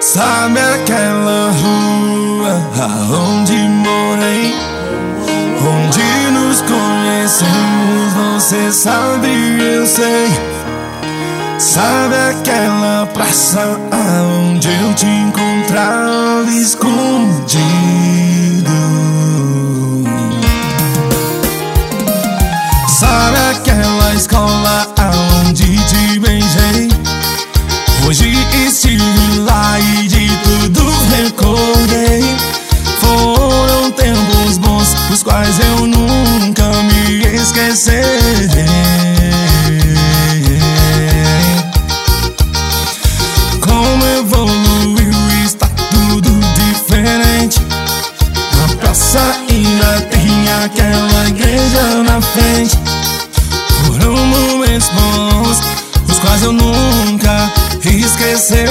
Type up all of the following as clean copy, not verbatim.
Sabe aquela rua aonde morei, onde nos conhecemos? Você sabe, eu sei. Sabe aquela praça aonde eu te encontrava escondido? Sabe aquela escola aonde te beijei? Hoje estive lá e de tudo recordei. Foram tempos bons, os quais eu nunca me esquecerei. Como evoluiu, está tudo diferente. Na praça ainda tem aquela igreja na frente. Foram momentos bons, os quais eu nunca esquecerei.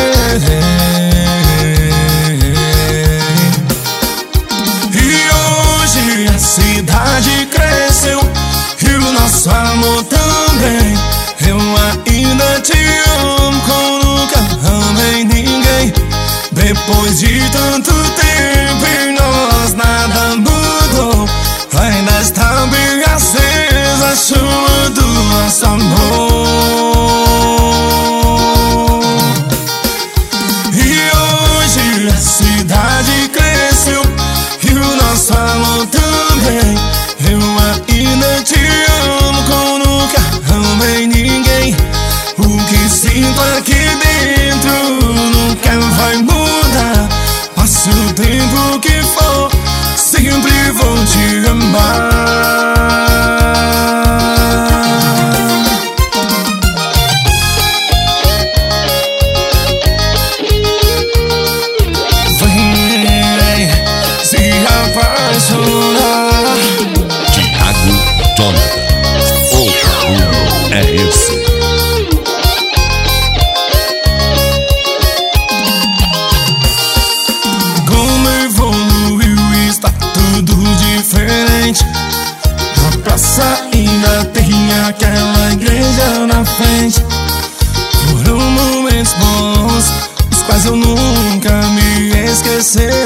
E hoje a cidade cresceu e o nosso amor também. Eu ainda te amo como nunca amei ninguém. Depois de tanto tempo em nós nada mudou. Ainda está bem acesa a chama do nosso amor. A cidade cresceu e o nosso amor também. Eu ainda te amo como nunca amei ninguém. O que sinto aqui dentro nunca vai mudar. Passe o tempo que for, sempre vou te amar. Thiago Jonathan, o caminho é esse. Como evoluiu, está tudo diferente. Na praça ainda tem aquela igreja na frente. Foram momentos bons, os quais eu nunca me esquecerei.